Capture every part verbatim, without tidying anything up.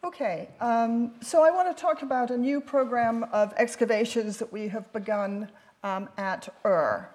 Okay, um, so I want to talk about a new program of excavations that we have begun um, at Ur.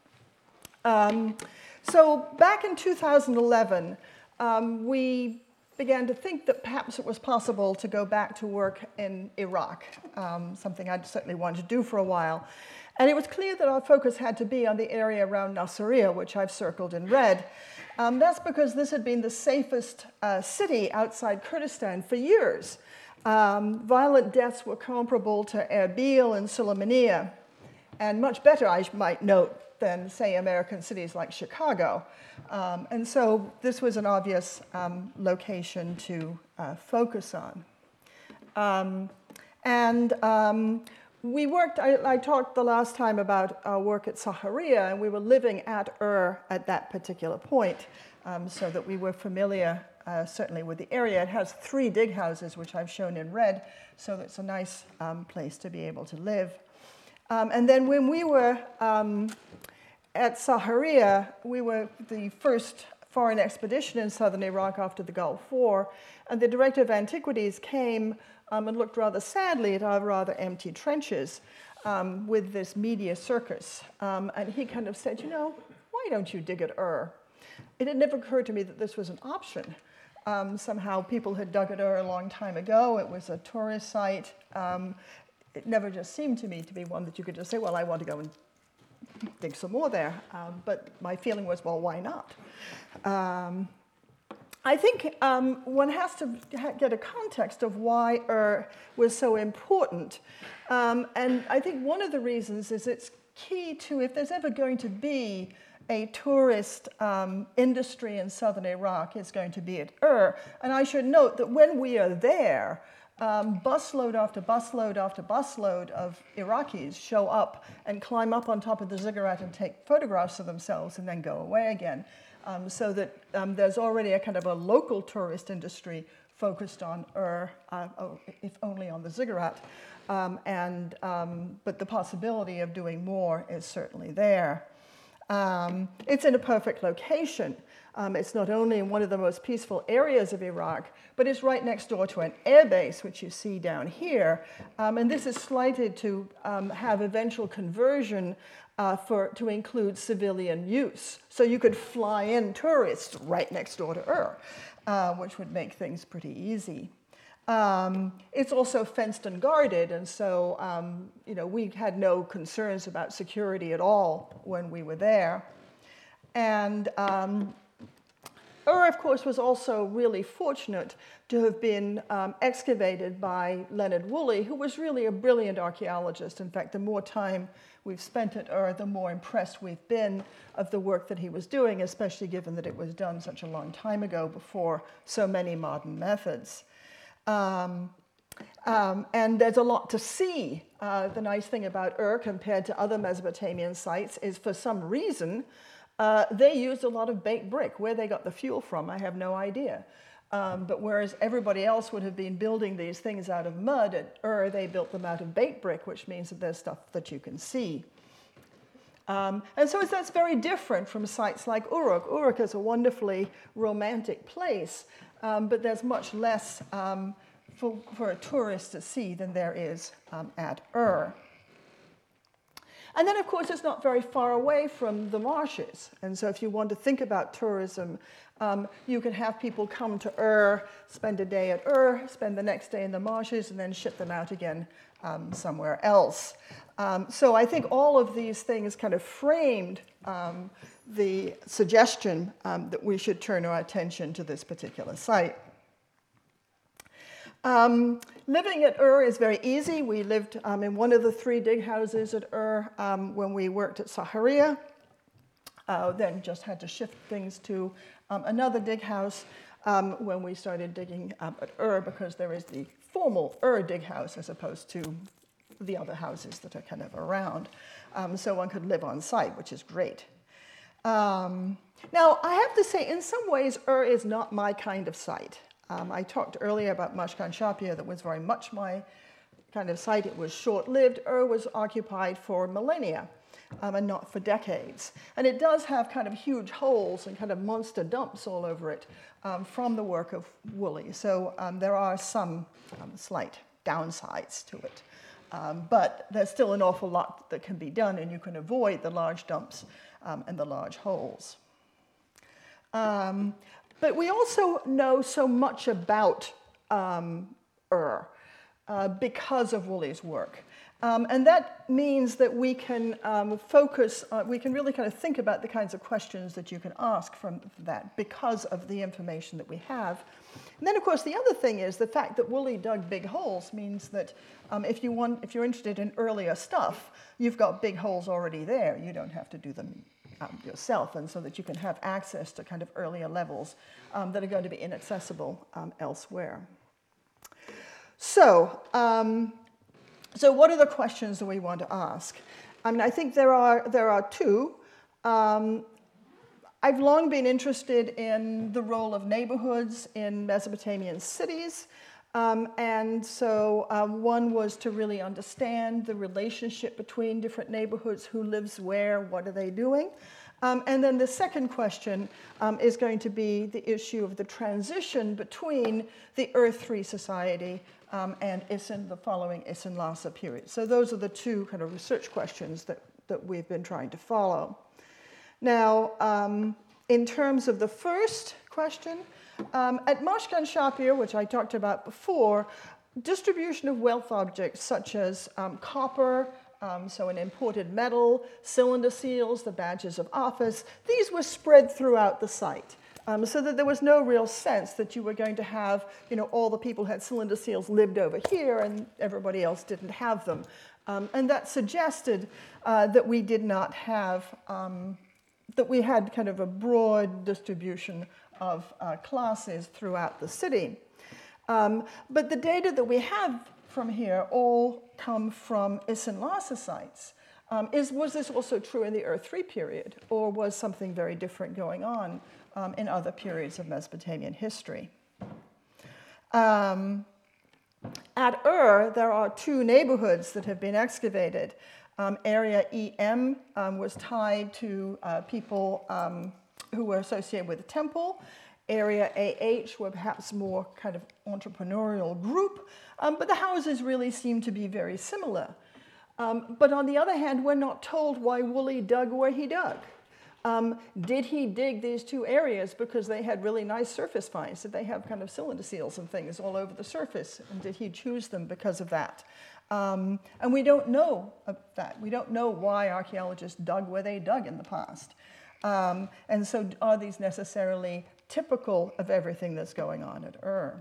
Um, so back in two thousand eleven, um, we began to think that perhaps it was possible to go back to work in Iraq, um, something I'd certainly wanted to do for a while. And it was clear that our focus had to be on the area around Nasiriyah, which I've circled in red. Um, that's because this had been the safest uh, city outside Kurdistan for years. Um, violent deaths were comparable to Erbil and Sulaymaniyah, and much better, I might note, than, say, American cities like Chicago. Um, and so this was an obvious um, location to uh, focus on. Um, and um, we worked, I, I talked the last time about our work at Sahariya, and we were living at Ur at that particular point, um, so that we were familiar, uh, certainly, with the area. It has three dig houses, which I've shown in red, so it's a nice um, place to be able to live. Um, and then when we were um, at Sahariya, we were the first foreign expedition in southern Iraq after the Gulf War, and the Director of Antiquities came um, and looked rather sadly at our rather empty trenches um, with this media circus. Um, and he kind of said, you know, why don't you dig at Ur? It had never occurred to me that this was an option. Um, somehow people had dug at Ur a long time ago. It was a tourist site. Um, it never just seemed to me to be one that you could just say, well, I want to go and dig some more there. Um, but my feeling was, well, why not? Um, I think um, one has to get a context of why Ur was so important. Um, and I think one of the reasons is it's key to, if there's ever going to be a tourist um, industry in southern Iraq, it's going to be at Ur. And I should note that when we are there, Um, busload after busload after busload of Iraqis show up and climb up on top of the ziggurat and take photographs of themselves and then go away again. Um, so that um, there's already a kind of a local tourist industry focused on Ur, uh, oh, if only on the ziggurat. Um, and, um, but the possibility of doing more is certainly there. Um, it's in a perfect location. Um, it's not only in one of the most peaceful areas of Iraq, but it's right next door to an airbase, which you see down here. Um, and this is slated to um, have eventual conversion uh, for, to include civilian use. So you could fly in tourists right next door to Ur, uh, which would make things pretty easy. Um, it's also fenced and guarded, and so um, you know, we had no concerns about security at all when we were there. And um, Ur, of course, was also really fortunate to have been um, excavated by Leonard Woolley, who was really a brilliant archaeologist. In fact, the more time we've spent at Ur, the more impressed we've been of the work that he was doing, especially given that it was done such a long time ago before so many modern methods. Um, um, and there's a lot to see. Uh, the nice thing about Ur compared to other Mesopotamian sites is, for some reason, uh, they used a lot of baked brick. Where they got the fuel from, I have no idea. Um, but whereas everybody else would have been building these things out of mud, at Ur they built them out of baked brick, which means that there's stuff that you can see. Um, and so that's very different from sites like Uruk. Uruk is a wonderfully romantic place, um, but there's much less um, for, for a tourist to see than there is um, at Ur. And then, of course, it's not very far away from the marshes. And so if you want to think about tourism, um, you can have people come to Ur, spend a day at Ur, spend the next day in the marshes, and then ship them out again um, somewhere else. Um, so I think all of these things kind of framed um, the suggestion um, that we should turn our attention to this particular site. Um, living at Ur is very easy. We lived um, in one of the three dig houses at Ur um, when we worked at Sahariya. Uh, then just had to shift things to um, another dig house um, when we started digging um, at Ur, because there is the formal Ur dig house as opposed to the other houses that are kind of around. Um, so one could live on site, which is great. Um, now, I have to say, in some ways, Ur is not my kind of site. Um, I talked earlier about Mashkan Shapia, that was very much my kind of site. It was short-lived. Ur was occupied for millennia. um, and not for decades. And it does have kind of huge holes and kind of monster dumps all over it um, from the work of Woolley. So um, there are some um, slight downsides to it. Um, but there's still an awful lot that can be done, and you can avoid the large dumps um, and the large holes. Um, but we also know so much about um, Ur uh, because of Woolley's work. Um, and that means that we can um, focus, uh, we can really kind of think about the kinds of questions that you can ask from that because of the information that we have. And then, of course, the other thing is the fact that Woolley dug big holes means that um, if, you want, if you're interested in earlier stuff, you've got big holes already there. You don't have to do them um, yourself, and so that you can have access to kind of earlier levels um, that are going to be inaccessible um, elsewhere. So, um, So what are the questions that we want to ask? I mean, I think there are, there are two. Um, I've long been interested in the role of neighborhoods in Mesopotamian cities. Um, and so um, one was to really understand the relationship between different neighborhoods, who lives where, what are they doing? Um, and then the second question um, is going to be the issue of the transition between the Ur three society um, and Isin, the following Isin-Lhasa period. So those are the two kind of research questions that, that we've been trying to follow. Now, um, in terms of the first question, um, at Mashkan Shapir, which I talked about before, distribution of wealth objects such as um, copper, Um, so an imported metal, cylinder seals, the badges of office, these were spread throughout the site. Um, so that there was no real sense that you were going to have, you know, all the people who had cylinder seals lived over here and everybody else didn't have them. Um, and that suggested uh, that we did not have, um, that we had kind of a broad distribution of uh, classes throughout the city. Um, but the data that we have from here all come from Isin-Lhasa sites. Um, is, was this also true in the Ur three period, or was something very different going on um, in other periods of Mesopotamian history? Um, at Ur, there are two neighborhoods that have been excavated. Um, area E M um, was tied to uh, people um, who were associated with the temple. Area A H were perhaps more kind of entrepreneurial group, um, but the houses really seem to be very similar. Um, but on the other hand, we're not told why Woolley dug where he dug. Um, did he dig these two areas because they had really nice surface finds? Did they have kind of cylinder seals and things all over the surface? And did he choose them because of that? Um, and we don't know that. We don't know why archaeologists dug where they dug in the past. Um, and so are these necessarily typical of everything that's going on at Ur?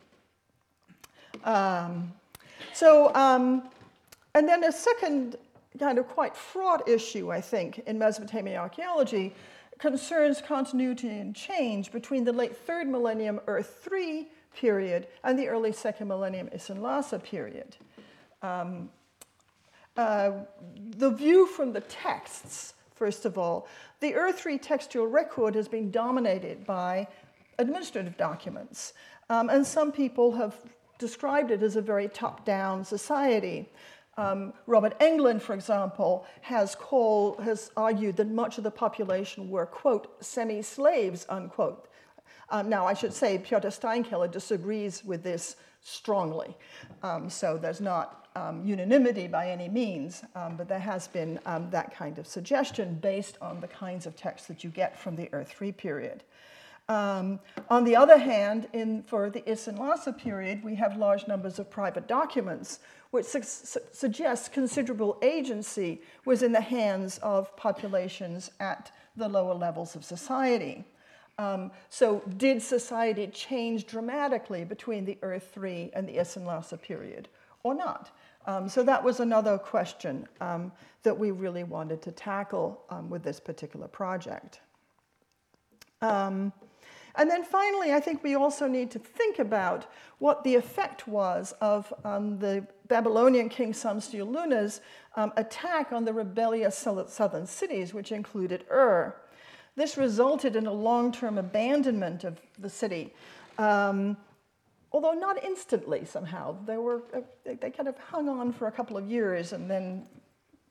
Um, so, um, and then a second kind of quite fraught issue, I think, in Mesopotamian archaeology concerns continuity and change between the late third millennium Ur three period and the early second millennium Isin-Lhasa period. Um, uh, the view from the texts, first of all, the Ur three textual record has been dominated by administrative documents. Um, and some people have described it as a very top-down society. Um, Robert Englund, for example, has, called, has argued that much of the population were, quote, semi-slaves, unquote. Um, now, I should say Piotr Steinkeller disagrees with this strongly. Um, so there's not Um, unanimity by any means, um, but there has been um, that kind of suggestion based on the kinds of texts that you get from the Ur three period. Um, on the other hand, in, for the Isin-Lhasa period, we have large numbers of private documents, which su su suggests considerable agency was in the hands of populations at the lower levels of society. Um, so did society change dramatically between the Ur three and the Isin-Lhasa period, or not? Um, so that was another question um, that we really wanted to tackle um, with this particular project. Um, and then finally, I think we also need to think about what the effect was of um, the Babylonian king Samsu-Iluna's um, attack on the rebellious southern cities, which included Ur. This resulted in a long-term abandonment of the city. Um, Although not instantly somehow. They, were, they kind of hung on for a couple of years and then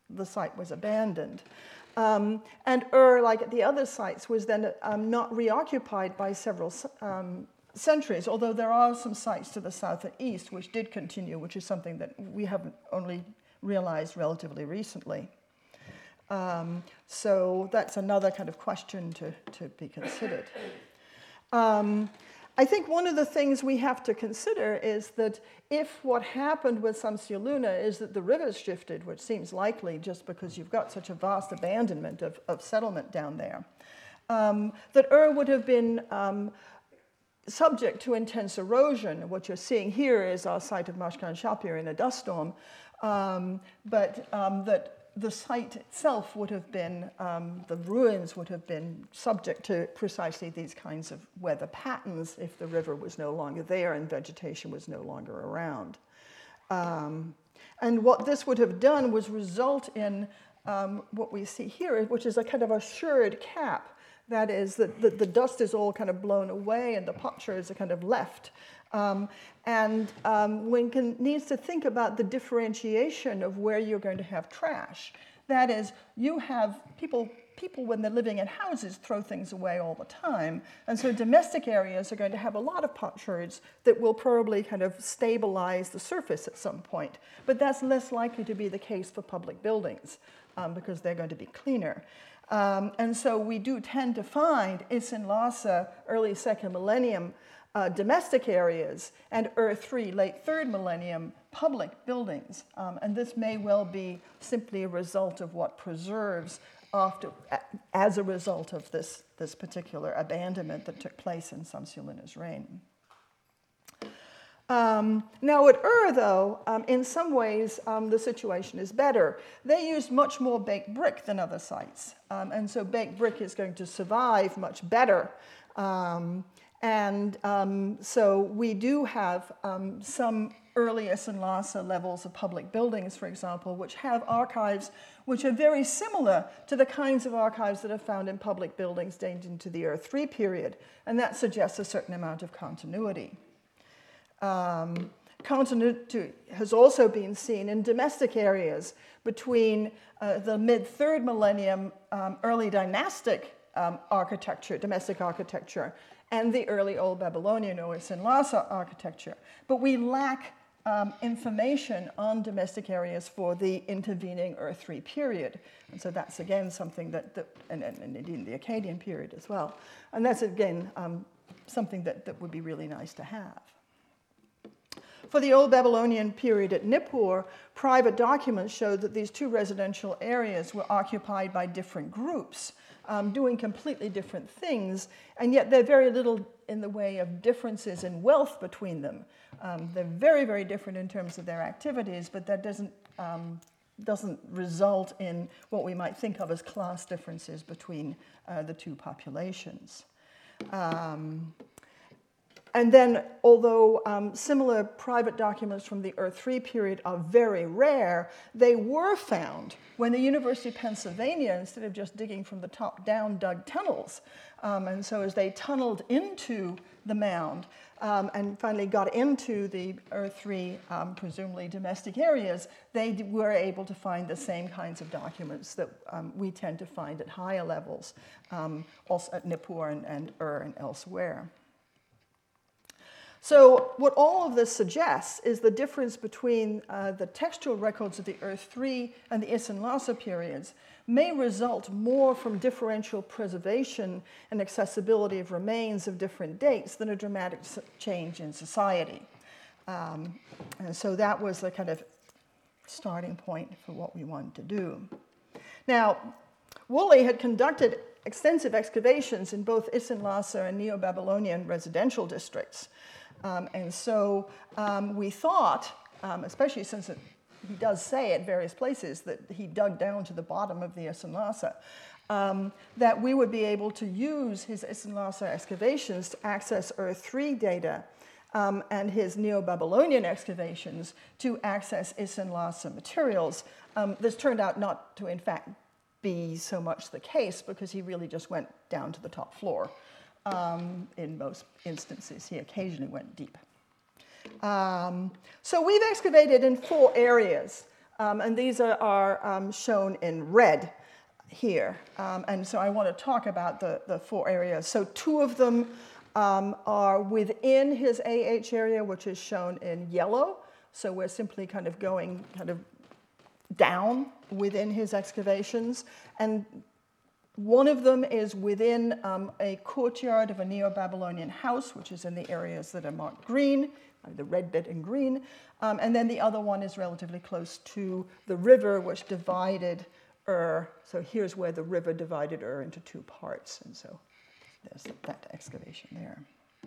the site was abandoned. Um, and Ur, like at the other sites, was then um, not reoccupied by several um, centuries, although there are some sites to the south and east which did continue, which is something that we haven't only realized relatively recently. Um, so that's another kind of question to, to be considered. Um, I think one of the things we have to consider is that if what happened with Samsia Luna is that the rivers shifted, which seems likely just because you've got such a vast abandonment of, of settlement down there, um, that Ur would have been um, subject to intense erosion. What you're seeing here is our site of Mashkan Shapir in a dust storm, um, but um, that the site itself would have been, um, the ruins would have been subject to precisely these kinds of weather patterns if the river was no longer there and vegetation was no longer around. Um, and what this would have done was result in um, what we see here, which is a kind of assured cap. That is, that the, the dust is all kind of blown away and the potsherds are kind of left. Um, and um, one can, needs to think about the differentiation of where you're going to have trash. That is, you have people, people when they're living in houses throw things away all the time. And so domestic areas are going to have a lot of potsherds that will probably kind of stabilize the surface at some point. But that's less likely to be the case for public buildings um, because they're going to be cleaner. Um, and so we do tend to find Isin Lhasa, early second millennium, Uh, domestic areas, and Ur three, late third millennium, public buildings. Um, and this may well be simply a result of what preserves after, as a result of this, this particular abandonment that took place in Samsia Luna's reign. Um, now at Ur, though, um, in some ways, um, the situation is better. They used much more baked brick than other sites. Um, and so baked brick is going to survive much better. Um, And um, so we do have um, some early Isin Lhasa levels of public buildings, for example, which have archives which are very similar to the kinds of archives that are found in public buildings dating into the Ur three period. And that suggests a certain amount of continuity. Um, continuity has also been seen in domestic areas between uh, the mid-third millennium um, early dynastic um, architecture, domestic architecture, and the early Old Babylonian or Isin Lhasa architecture. But we lack um, information on domestic areas for the intervening Ur three period. And so that's, again, something that, that and, and, and indeed the Akkadian period as well. And that's, again, um, something that, that would be really nice to have. For the Old Babylonian period at Nippur, private documents showed that these two residential areas were occupied by different groups, Um, doing completely different things, and yet there's very little in the way of differences in wealth between them. Um, they're very, very different in terms of their activities, but that doesn't, um, doesn't result in what we might think of as class differences between uh, the two populations. Um, And then, although um, similar private documents from the Ur three period are very rare, they were found when the University of Pennsylvania, instead of just digging from the top down, dug tunnels. Um, and so as they tunneled into the mound um, and finally got into the Ur three, um, presumably domestic areas, they were able to find the same kinds of documents that um, we tend to find at higher levels, um, also at Nippur and, and Ur and elsewhere. So what all of this suggests is the difference between uh, the textual records of the Ur three and the Isin Lhasa periods may result more from differential preservation and accessibility of remains of different dates than a dramatic change in society. Um, and so that was the kind of starting point for what we wanted to do. Now, Woolley had conducted extensive excavations in both Isin Lhasa and Neo-Babylonian residential districts. Um, and so um, we thought, um, especially since it, he does say at various places that he dug down to the bottom of the Isin Lhasa, um, that we would be able to use his Isin Lhasa excavations to access Ur three data um, and his Neo-Babylonian excavations to access Isin Lhasa materials. Um, this turned out not to, in fact, be so much the case because he really just went down to the top floor. Um, in most instances, he occasionally went deep. Um, so we've excavated in four areas. Um, and these are, are um, shown in red here. Um, and so I want to talk about the, the four areas. So two of them um, are within his A H area, which is shown in yellow. So we're simply kind of going kind of down within his excavations. And one of them is within um, a courtyard of a Neo-Babylonian house, which is in the areas that are marked green, the red bit in green. Um, and then the other one is relatively close to the river, which divided Ur. So here's where the river divided Ur into two parts. And so there's that excavation there.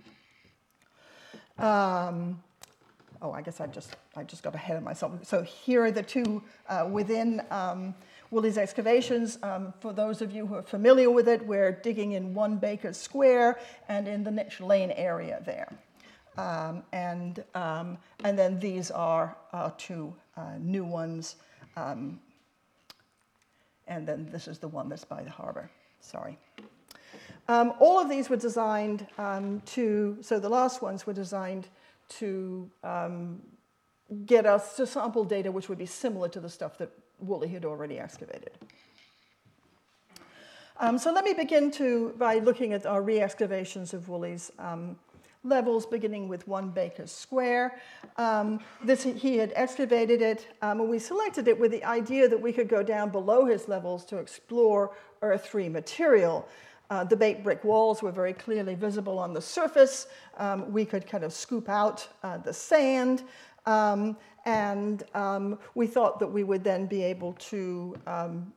Um, oh, I guess I just, I just got ahead of myself. So here are the two uh, within um, Woolley's excavations. Um, for those of you who are familiar with it, we're digging in One Baker Square and in the Niche Lane area there. Um, and, um, and then these are our two uh, new ones. Um, and then this is the one that's by the harbor. Sorry. Um, all of these were designed um, to, so the last ones were designed to um, get us to sample data which would be similar to the stuff that Woolley had already excavated. Um, so let me begin to, by looking at our re-excavations of Woolley's um, levels, beginning with One Baker Square. Um, this, he had excavated it, um, and we selected it with the idea that we could go down below his levels to explore earth three material. Uh, the baked brick walls were very clearly visible on the surface. Um, we could kind of scoop out uh, the sand, um, and um, we thought that we would then be able to um,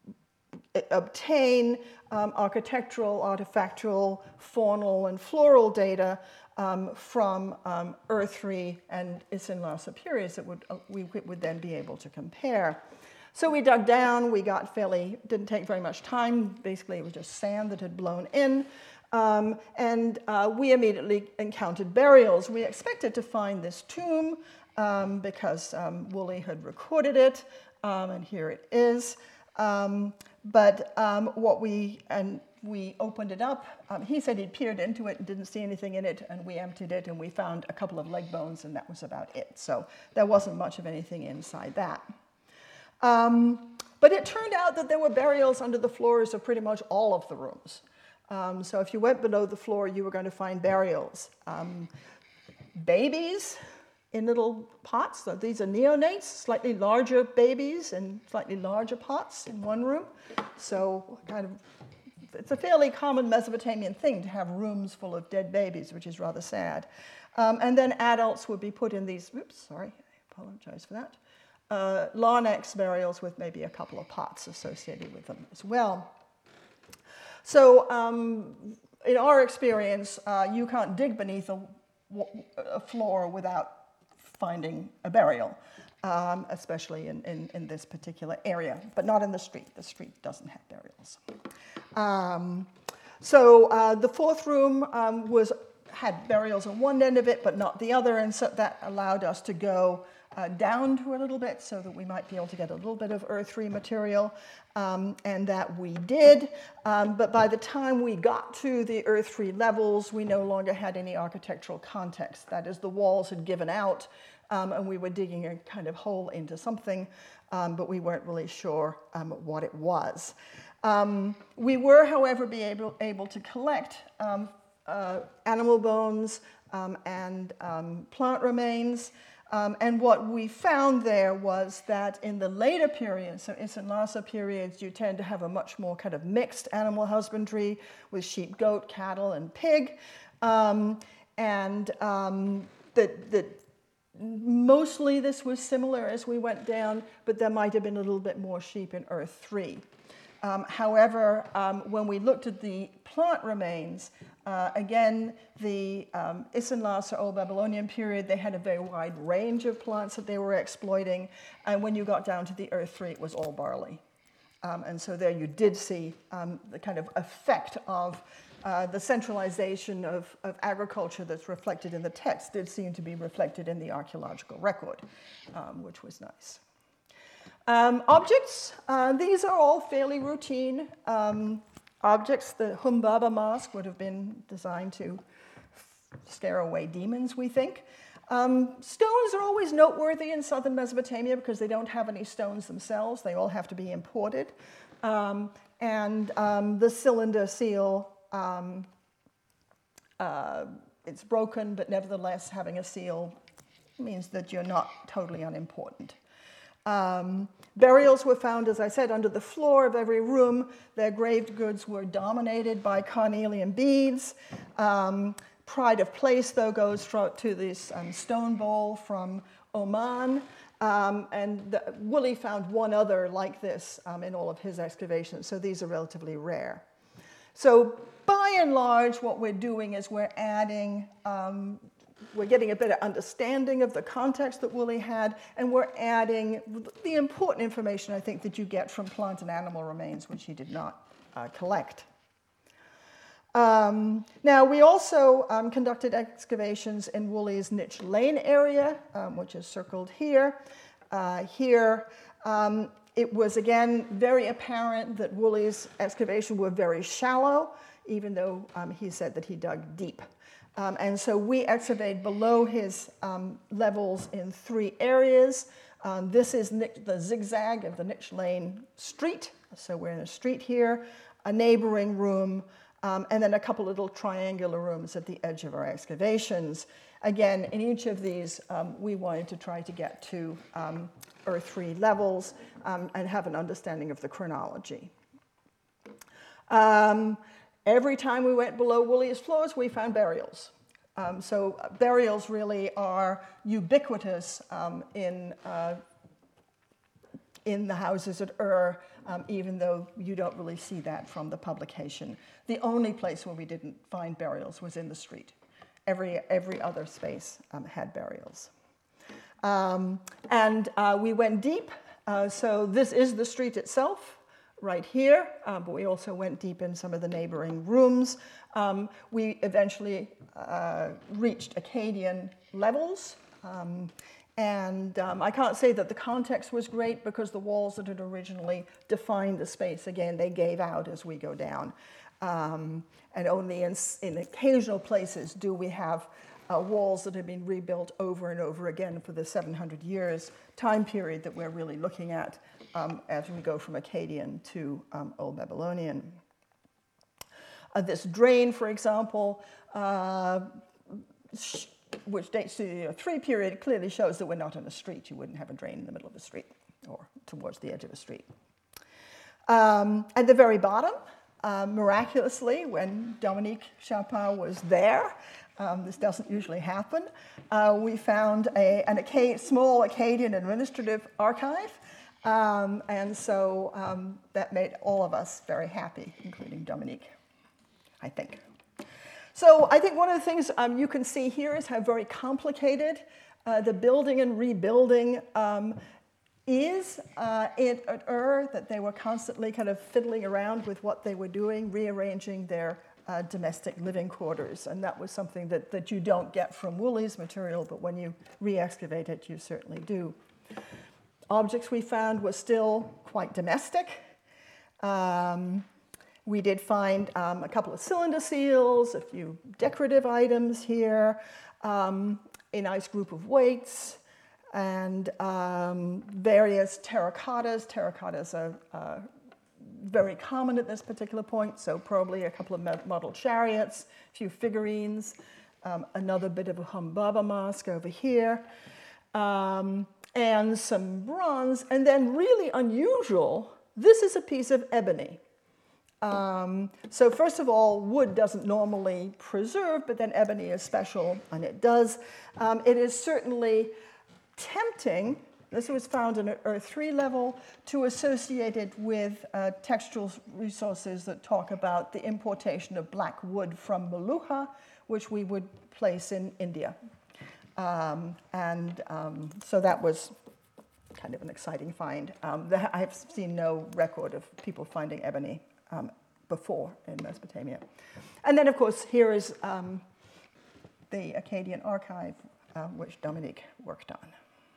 obtain um, architectural, artifactual, faunal, and floral data um, from um, earth three and Isin Larsa periods that would, uh, we would then be able to compare. So we dug down, we got fairly, didn't take very much time, basically it was just sand that had blown in, um, and uh, we immediately encountered burials. We expected to find this tomb um, because um, Woolley had recorded it, um, and here it is. Um, but um, what we, and we opened it up, um, he said he'd peered into it and didn't see anything in it, and we emptied it and we found a couple of leg bones, and that was about it. So there wasn't much of anything inside that. Um, but it turned out that there were burials under the floors of pretty much all of the rooms. Um, so if you went below the floor, you were going to find burials. Um, babies in little pots. So these are neonates, slightly larger babies in slightly larger pots in one room. So kind of, it's a fairly common Mesopotamian thing to have rooms full of dead babies, which is rather sad. Um, and then adults would be put in these, oops, sorry, I apologize for that. Uh, Larnax burials with maybe a couple of pots associated with them as well. So um, in our experience, uh, you can't dig beneath a, a floor without finding a burial, um, especially in, in, in this particular area, but not in the street. The street doesn't have burials. Um, so uh, the fourth room um, was, had burials on one end of it, but not the other, and so that allowed us to go Uh, down to a little bit so that we might be able to get a little bit of earth three material, um, and that we did. Um, but by the time we got to the earth three levels, we no longer had any architectural context. That is, the walls had given out, um, and we were digging a kind of hole into something, um, but we weren't really sure um, what it was. Um, we were, however, be able, able to collect um, uh, animal bones um, and um, plant remains. Um, and what we found there was that in the later periods, so Isin Larsa periods, you tend to have a much more kind of mixed animal husbandry with sheep, goat, cattle, and pig. Um, and um, that, that mostly this was similar as we went down, but there might have been a little bit more sheep in earth three. Um, however, um, when we looked at the plant remains, uh, again, the um, Isin Larsa Old Babylonian period, they had a very wide range of plants that they were exploiting. And when you got down to the earth three, it was all barley. Um, and so there you did see um, the kind of effect of uh, the centralization of, of agriculture that's reflected in the text did seem to be reflected in the archaeological record, um, which was nice. Um, objects, uh, these are all fairly routine um, objects. The Humbaba mask would have been designed to scare away demons, we think. Um, stones are always noteworthy in southern Mesopotamia because they don't have any stones themselves. They all have to be imported. Um, and um, the cylinder seal, um, uh, it's broken, but nevertheless having a seal means that you're not totally unimportant. Um, burials were found, as I said, under the floor of every room. Their graved goods were dominated by carnelian beads. Um, pride of place, though, goes to this um, stone bowl from Oman. Um, and the, Woolley found one other like this um, in all of his excavations, so these are relatively rare. So by and large, what we're doing is we're adding um, We're getting a better understanding of the context that Woolley had, and we're adding the important information, I think, that you get from plant and animal remains, which he did not uh, collect. Um, now, we also um, conducted excavations in Woolley's Niche Lane area, um, which is circled here. Uh, here, um, it was, again, very apparent that Woolley's excavations were very shallow, even though um, he said that he dug deep. Um, and so we excavate below his um, levels in three areas. Um, this is the zigzag of the Niche Lane street. So we're in a street here, a neighboring room, um, and then a couple little triangular rooms at the edge of our excavations. Again, in each of these, um, we wanted to try to get to um, Earth three levels um, and have an understanding of the chronology. Um, Every time we went below Woolley's floors, we found burials. Um, so burials really are ubiquitous um, in, uh, in the houses at Ur, um, even though you don't really see that from the publication. The only place where we didn't find burials was in the street. Every, every other space um, had burials. Um, and uh, we went deep. Uh, so this is the street itself, right here, uh, but we also went deep in some of the neighboring rooms. Um, we eventually uh, reached Akkadian levels, um, and um, I can't say that the context was great because the walls that had originally defined the space, again, they gave out as we go down. Um, and only in, in occasional places do we have uh, walls that have been rebuilt over and over again for the seven hundred years time period that we're really looking at Um, as we go from Akkadian to um, Old Babylonian. Uh, this drain, for example, uh, which dates to the three period, clearly shows that we're not in a street. You wouldn't have a drain in the middle of a street or towards the edge of a street. Um, at the very bottom, uh, miraculously, when Dominique Chapin was there, um, this doesn't usually happen, uh, we found a, an Acad- small Akkadian administrative archive. Um, and so um, that made all of us very happy, including Dominique, I think. So I think one of the things um, you can see here is how very complicated uh, the building and rebuilding um, is uh, in, at Ur, that they were constantly kind of fiddling around with what they were doing, rearranging their uh, domestic living quarters. And that was something that, that you don't get from Woolley's material, but when you re-excavate it, you certainly do. Objects we found were still quite domestic. Um, we did find um, a couple of cylinder seals, a few decorative items here, um, a nice group of weights, and um, various terracottas. Terracottas are uh, very common at this particular point, so probably a couple of model chariots, a few figurines, um, another bit of a Humbaba mask over here. Um, and some bronze, and then really unusual, this is a piece of ebony. Um, so first of all, wood doesn't normally preserve, but then ebony is special, and it does. Um, it is certainly tempting, this was found in an Earth three level, to associate it with uh, textual resources that talk about the importation of black wood from Meluhha, which we would place in India. Um, and um, so that was kind of an exciting find. Um, the, I have seen no record of people finding ebony um, before in Mesopotamia. And then, of course, here is um, the Akkadian archive, uh, which Dominique worked on.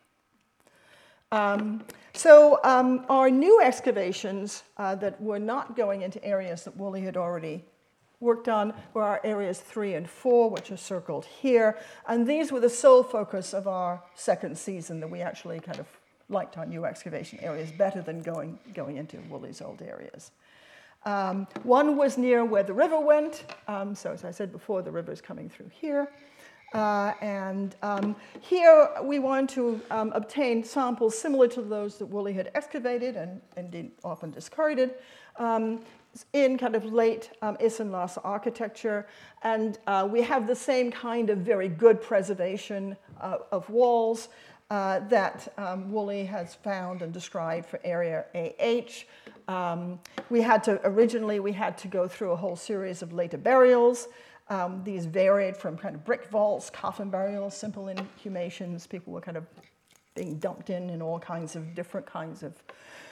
Um, so our new excavations uh, that were not going into areas that Woolley had already worked on were our areas three and four, which are circled here. And these were the sole focus of our second season, that we actually kind of liked our new excavation areas better than going, going into Woolley's old areas. Um, one was near where the river went. Um, so as I said before, the river is coming through here. Uh, and um, here we want to um, obtain samples similar to those that Woolley had excavated and indeed often discarded um, in kind of late um, Isinglass architecture. And uh, we have the same kind of very good preservation uh, of walls uh, that um, Woolley has found and described for area A H. Um, we had to, originally we had to go through a whole series of later burials. Um, these varied from kind of brick vaults, coffin burials, simple inhumations. People were kind of being dumped in in all kinds of different kinds of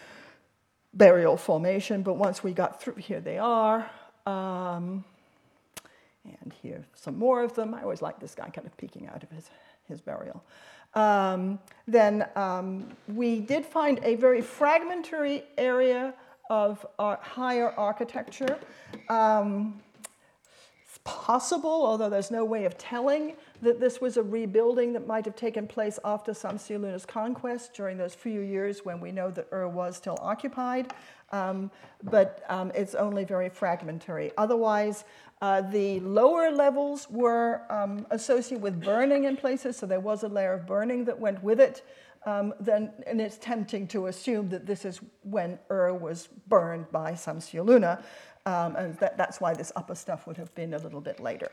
burial formation. But once we got through, here they are. Um, and here some more of them. I always like this guy kind of peeking out of his, his burial. Um, then um, we did find a very fragmentary area of uh, higher architecture. Um, Possible, although there's no way of telling, that this was a rebuilding that might have taken place after Samsialuna's conquest during those few years when we know that Ur was still occupied, um, but um, it's only very fragmentary. Otherwise, uh, the lower levels were um, associated with burning in places, so there was a layer of burning that went with it. Um, then, and it's tempting to assume that this is when Ur was burned by Samsialuna. Um, and that, that's why this upper stuff would have been a little bit later.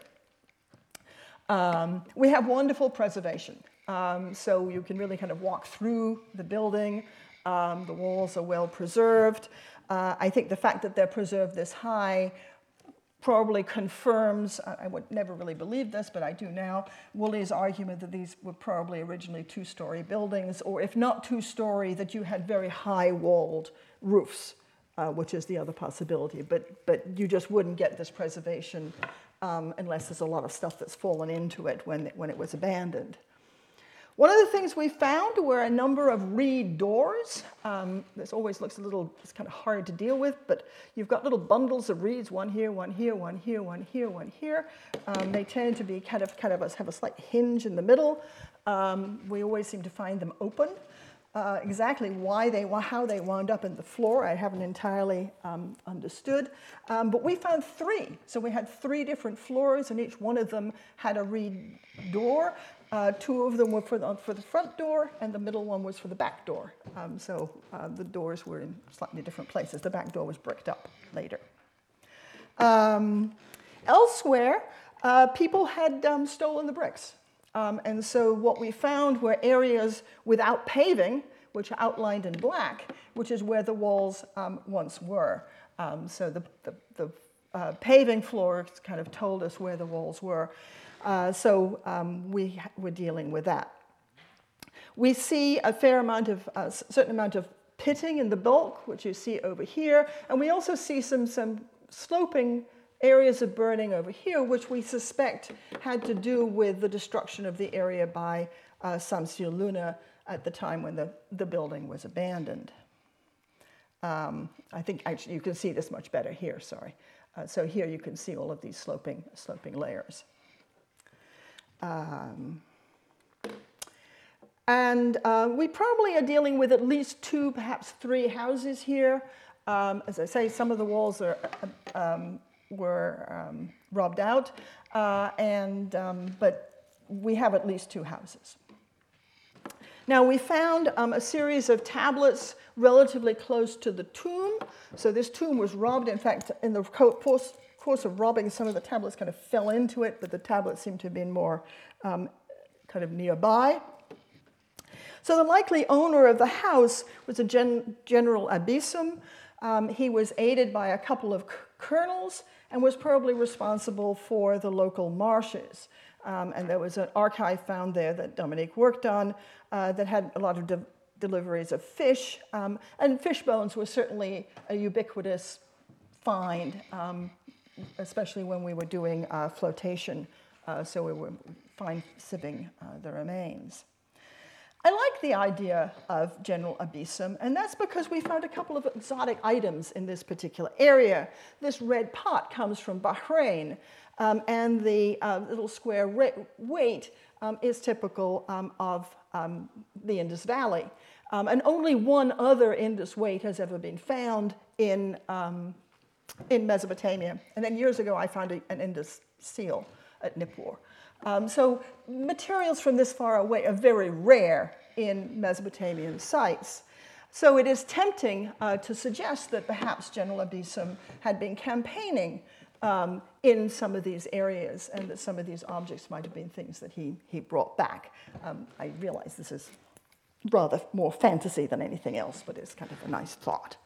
Um, we have wonderful preservation. Um, so you can really kind of walk through the building. Um, the walls are well preserved. Uh, I think the fact that they're preserved this high probably confirms, I would never really believe this, but I do now, Woolley's argument that these were probably originally two-story buildings, or if not two-story, that you had very high-walled roofs. Uh, which is the other possibility, but, but you just wouldn't get this preservation um, unless there's a lot of stuff that's fallen into it when, when it was abandoned. One of the things we found were a number of reed doors. Um, this always looks a little, it's kind of hard to deal with, but you've got little bundles of reeds, one here, one here, one here, one here, one here. Um, they tend to be kind of, kind of a, have a slight hinge in the middle. Um, we always seem to find them open. Uh, exactly why they, how they wound up in the floor, I haven't entirely um, understood. Um, but we found three. So we had three different floors, and each one of them had a reed door. Uh, two of them were for the, for the front door, and the middle one was for the back door. Um, so uh, the doors were in slightly different places. The back door was bricked up later. Um, elsewhere, uh, people had um, stolen the bricks. Um, and so what we found were areas without paving, which are outlined in black, which is where the walls um, once were. Um, so the, the, the uh, paving floors kind of told us where the walls were. Uh, so um, we were dealing with that. We see a fair amount of, a uh, certain amount of pitting in the bulk, which you see over here. And we also see some, some sloping areas of burning over here, which we suspect had to do with the destruction of the area by uh, Samsialuna at the time when the, the building was abandoned. Um, I think actually you can see this much better here, sorry. Uh, so here you can see all of these sloping, sloping layers. Um, and uh, we probably are dealing with at least two, perhaps three houses here. Um, as I say, some of the walls are um, were um, robbed out, uh, and, um, but we have at least two houses. Now we found um, a series of tablets relatively close to the tomb. So this tomb was robbed. In fact, in the course, course of robbing, some of the tablets kind of fell into it, but the tablets seem to have been more um, kind of nearby. So the likely owner of the house was a gen General Abisum. Um, he was aided by a couple of colonels and was probably responsible for the local marshes. Um, and there was an archive found there that Dominique worked on uh, that had a lot of de deliveries of fish. Um, and fish bones were certainly a ubiquitous find, um, especially when we were doing uh, flotation. Uh, so we were fine sieving uh, the remains. I like the idea of general abyssum, and that's because we found a couple of exotic items in this particular area. This red pot comes from Bahrain, um, and the uh, little square weight um, is typical um, of um, the Indus Valley. Um, and only one other Indus weight has ever been found in, um, in Mesopotamia. And then years ago, I found a, an Indus seal at Nippur. Um, so materials from this far away are very rare in Mesopotamian sites. So it is tempting uh, to suggest that perhaps General Abyssum had been campaigning um, in some of these areas, and that some of these objects might have been things that he, he brought back. Um, I realize this is rather more fantasy than anything else, but it's kind of a nice thought.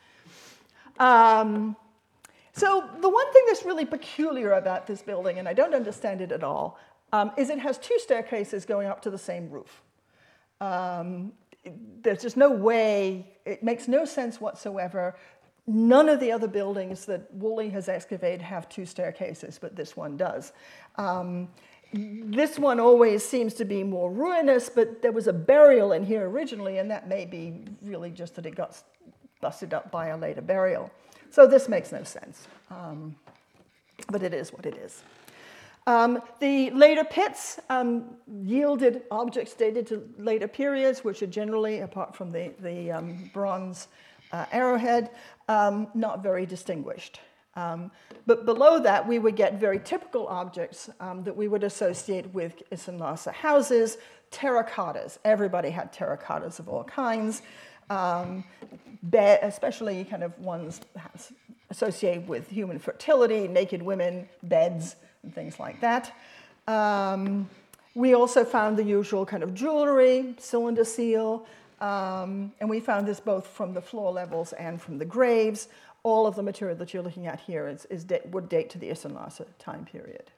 Um, so the one thing that's really peculiar about this building, and I don't understand it at all, um, is it has two staircases going up to the same roof. Um, there's just no way, it makes no sense whatsoever. None of the other buildings that Woolley has excavated have two staircases, but this one does. Um, this one always seems to be more ruinous, but there was a burial in here originally, and that may be really just that it got busted up by a later burial. So this makes no sense, um, but it is what it is. Um, the later pits um, yielded objects dated to later periods, which are generally, apart from the, the um, bronze uh, arrowhead, um, not very distinguished. Um, but below that, we would get very typical objects um, that we would associate with Isin Lhasa houses, terracottas. Everybody had terracottas of all kinds, um, especially kind of ones associated with human fertility, naked women, beds, and things like that. Um, we also found the usual kind of jewelry, cylinder seal, um, and we found this both from the floor levels and from the graves. All of the material that you're looking at here is, is da- would date to the Isin Lhasa time period.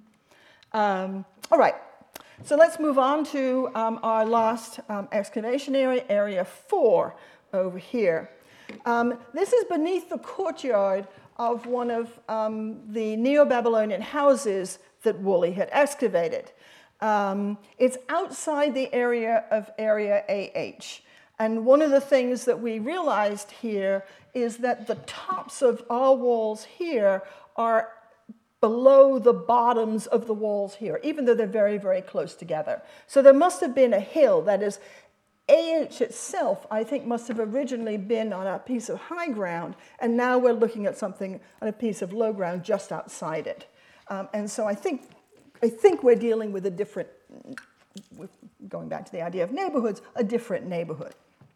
Um, all right, so let's move on to um, our last um, excavation area, area four over here. Um, this is beneath the courtyard of one of um, the Neo-Babylonian houses that Woolley had excavated. Um, it's outside the area of Area A H. And one of the things that we realized here is that the tops of our walls here are below the bottoms of the walls here, even though they're very, very close together. So there must have been a hill, that is, A H itself, I think, must have originally been on a piece of high ground, and now we're looking at something on a piece of low ground just outside it. Um, and so I think, I think we're dealing with a different, going back to the idea of neighborhoods, a different neighborhood.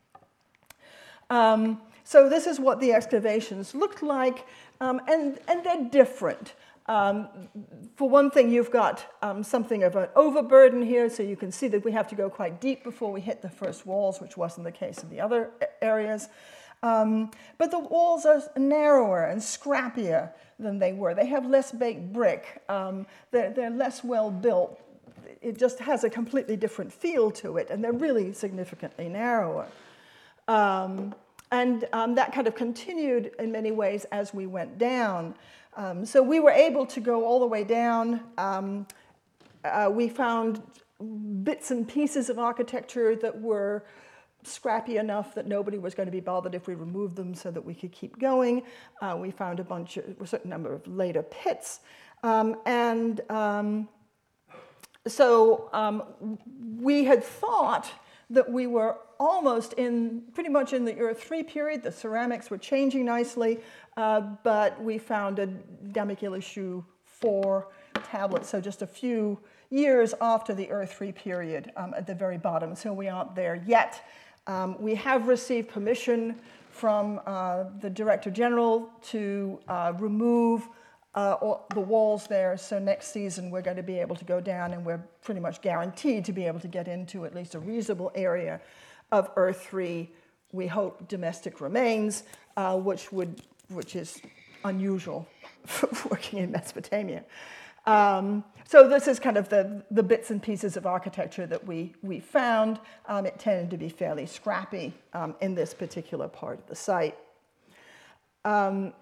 Um, so this is what the excavations looked like, um, and, and they're different. Um, for one thing, you've got um, something of an overburden here, so you can see that we have to go quite deep before we hit the first walls, which wasn't the case in the other areas. Um, but the walls are narrower and scrappier than they were. They have less baked brick. Um, they're, they're less well built. It just has a completely different feel to it, and they're really significantly narrower. Um, and um, that kind of continued in many ways as we went down. Um, so we were able to go all the way down. Um, uh, we found bits and pieces of architecture that were scrappy enough that nobody was going to be bothered if we removed them, so that we could keep going. Uh, we found a bunch of, a certain number of later pits. Um, and um, so um, we had thought that we were almost in, pretty much in the Ur three period. The ceramics were changing nicely, uh, but we found a Damik-ilishu four tablet, so just a few years after the Ur three period um, at the very bottom, so we aren't there yet. Um, we have received permission from uh, the Director General to uh, remove Uh, or the walls there, so next season we're going to be able to go down, and we're pretty much guaranteed to be able to get into at least a reasonable area of Ur three, we hope, domestic remains, uh, which would, which is unusual for working in Mesopotamia. Um, so this is kind of the, the bits and pieces of architecture that we, we found. Um, it tended to be fairly scrappy um, in this particular part of the site. Um,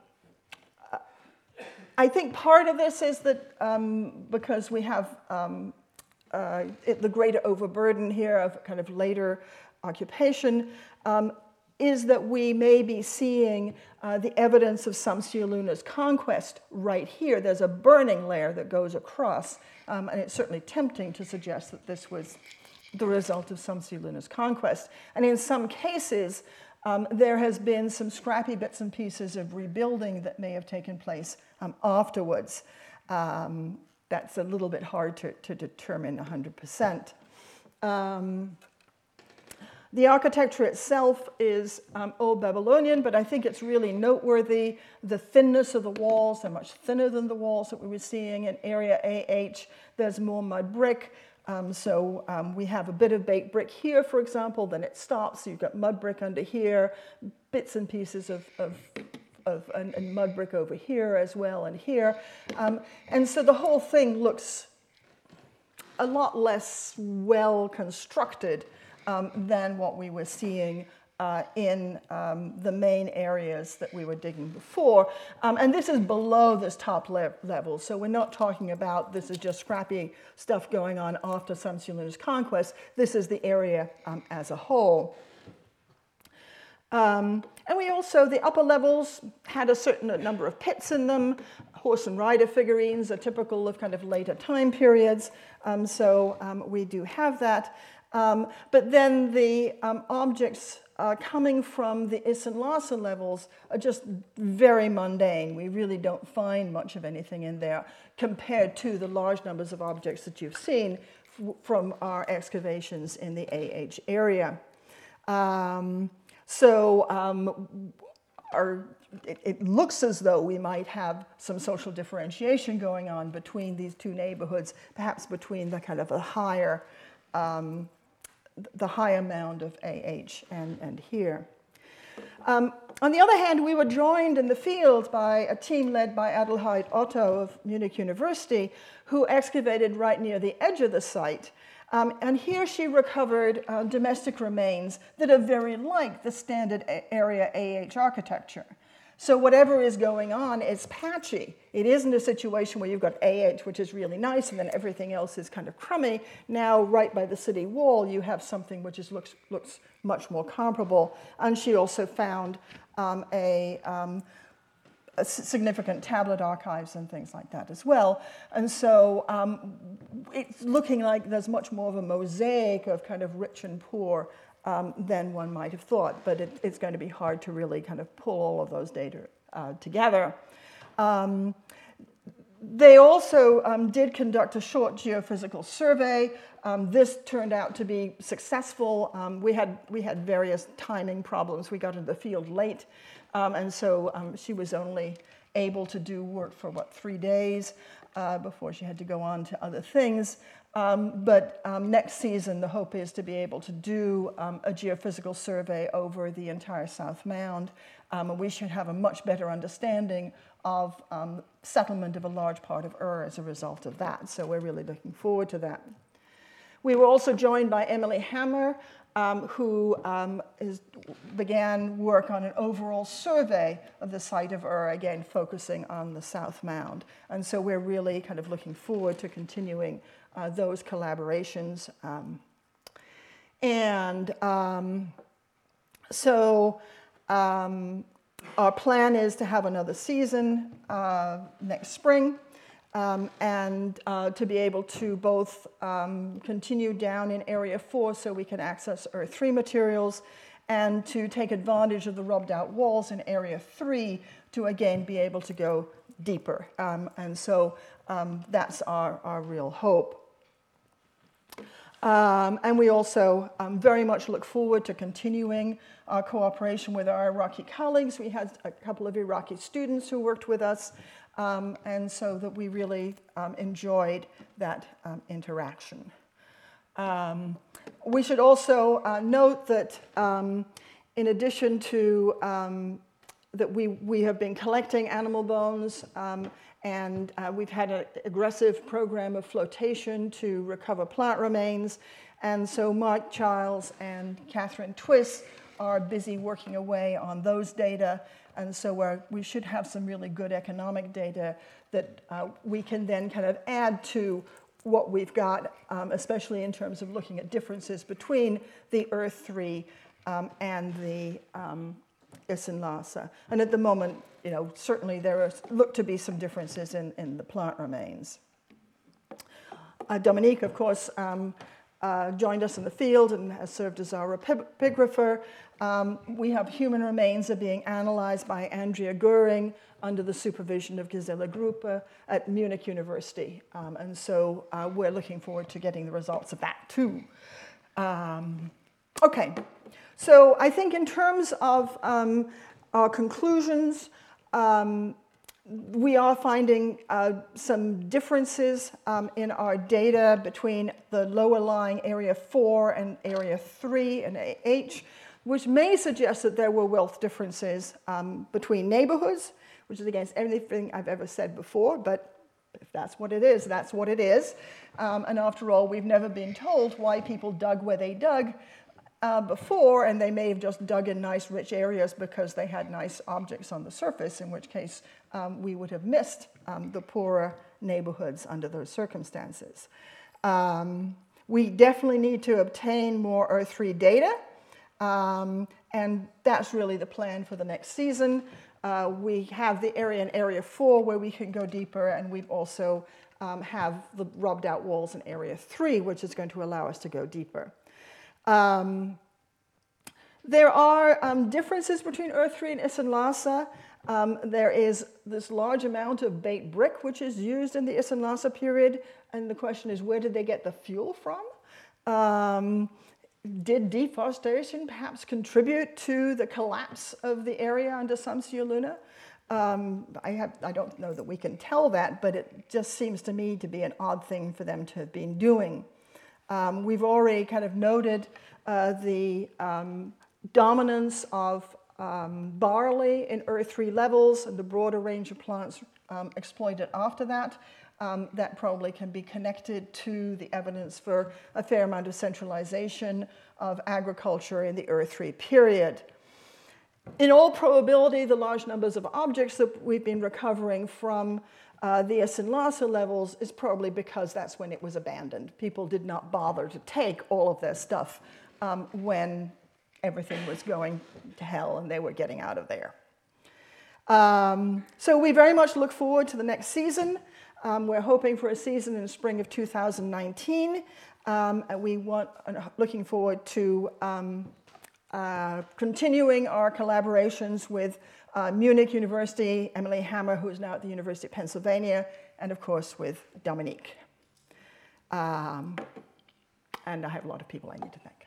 I think part of this is that um, because we have um, uh, it, the greater overburden here of kind of later occupation um, is that we may be seeing uh, the evidence of Samsiuluna's conquest right here. There's a burning layer that goes across, um, and it's certainly tempting to suggest that this was the result of Samsiuluna's conquest. And in some cases, um, there has been some scrappy bits and pieces of rebuilding that may have taken place um, afterwards. Um, that's a little bit hard to, to determine one hundred percent. Um, The architecture itself is um, Old Babylonian, but I think it's really noteworthy. The thinness of the walls, they're much thinner than the walls that we were seeing in area A H. There's more mud brick. Um, so um, we have a bit of baked brick here, for example, then it stops. So you've got mud brick under here, bits and pieces of, of, of and, and mud brick over here as well and here. Um, and so the whole thing looks a lot less well constructed Um, than what we were seeing uh, in um, the main areas that we were digging before. Um, and this is below this top le level, so we're not talking about this is just scrappy stuff going on after Samsiuluna's conquest. This is the area um, as a whole. Um, and we also, the upper levels had a certain number of pits in them. Horse and rider figurines are typical of kind of later time periods, um, so um, we do have that. Um, but then the um, objects uh, coming from the Issun Lhasa levels are just very mundane. We really don't find much of anything in there compared to the large numbers of objects that you've seen f from our excavations in the A H area. Um, so um, our, it, it looks as though we might have some social differentiation going on between these two neighborhoods, perhaps between the kind of the higher um, the higher mound of A H and, and here. Um, on the other hand, we were joined in the field by a team led by Adelheid Otto of Munich University, who excavated right near the edge of the site. Um, and here she recovered uh, domestic remains that are very like the standard area A H architecture. So whatever is going on is patchy. It isn't a situation where you've got A H, which is really nice, and then everything else is kind of crummy. Now, right by the city wall, you have something which is, looks, looks much more comparable. And she also found um, a, um, a significant tablet archives and things like that as well. And so um, it's looking like there's much more of a mosaic of kind of rich and poor Um, than one might have thought, but it, it's going to be hard to really kind of pull all of those data uh, together. Um, they also um, did conduct a short geophysical survey. Um, this turned out to be successful. Um, we had we had various timing problems. We got into the field late, um, and so um, she was only able to do work for what three days uh, before she had to go on to other things. Um, but um, next season, the hope is to be able to do um, a geophysical survey over the entire South Mound. Um, and we should have a much better understanding of um, settlement of a large part of Ur as a result of that. So we're really looking forward to that. We were also joined by Emily Hammer, um, who um, is, began work on an overall survey of the site of Ur, again, focusing on the South Mound. And so we're really kind of looking forward to continuing Uh, those collaborations. Um, and um, so um, our plan is to have another season uh, next spring um, and uh, to be able to both um, continue down in Area four so we can access Ur three materials and to take advantage of the rubbed out walls in Area three to again be able to go deeper. Um, and so um, that's our, our real hope. Um, and we also um, very much look forward to continuing our cooperation with our Iraqi colleagues. We had a couple of Iraqi students who worked with us, um, and so that we really um, enjoyed that um, interaction. Um, we should also uh, note that um, in addition to um, that we, we have been collecting animal bones um, and uh, we've had an aggressive program of flotation to recover plant remains. And so Mark Childs and Catherine Twiss are busy working away on those data. And so we're, we should have some really good economic data that uh, we can then kind of add to what we've got, um, especially in terms of looking at differences between the Earth three um, and the um, Isinglass. And at the moment, you know, certainly there are, look to be some differences in, in the plant remains. Uh, Dominique, of course, um, uh, joined us in the field and has served as our epigrapher. Um, we have human remains that are being analyzed by Andrea Goering under the supervision of Gisela Gruppe at Munich University. Um, and so uh, we're looking forward to getting the results of that too. Um, okay, so I think in terms of um, our conclusions, um, we are finding uh, some differences um, in our data between the lower lying area four and area three and H, which may suggest that there were wealth differences um, between neighborhoods, which is against everything I've ever said before, but if that's what it is, that's what it is. Um, and after all, we've never been told why people dug where they dug uh, before, and they may have just dug in nice rich areas because they had nice objects on the surface, in which case um, we would have missed um, the poorer neighborhoods under those circumstances. Um, we definitely need to obtain more Earth three data, um, and that's really the plan for the next season. Uh, we have the area in area four where we can go deeper, and we also um, have the rubbed out walls in area three, which is going to allow us to go deeper. Um, there are um, differences between Earth three and Isinglass. Um, there is this large amount of baked brick which is used in the Isinglass period, and the question is, where did they get the fuel from? Um, Did deforestation perhaps contribute to the collapse of the area under Samsia Luna? Um, I, have, I don't know that we can tell that, but it just seems to me to be an odd thing for them to have been doing. Um, we've already kind of noted uh, the um, dominance of um, barley in Earth three levels and the broader range of plants um, exploited after that. Um, that probably can be connected to the evidence for a fair amount of centralization of agriculture in the Earth three period. In all probability, the large numbers of objects that we've been recovering from uh, the Isinglass levels is probably because that's when it was abandoned. People did not bother to take all of their stuff um, when everything was going to hell and they were getting out of there. Um, so we very much look forward to the next season. Um, we're hoping for a season in the spring of two thousand nineteen, um, and we want, uh, looking forward to um, uh, continuing our collaborations with uh, Munich University, Emily Hammer, who is now at the University of Pennsylvania, and of course with Dominique. Um, and I have a lot of people I need to thank.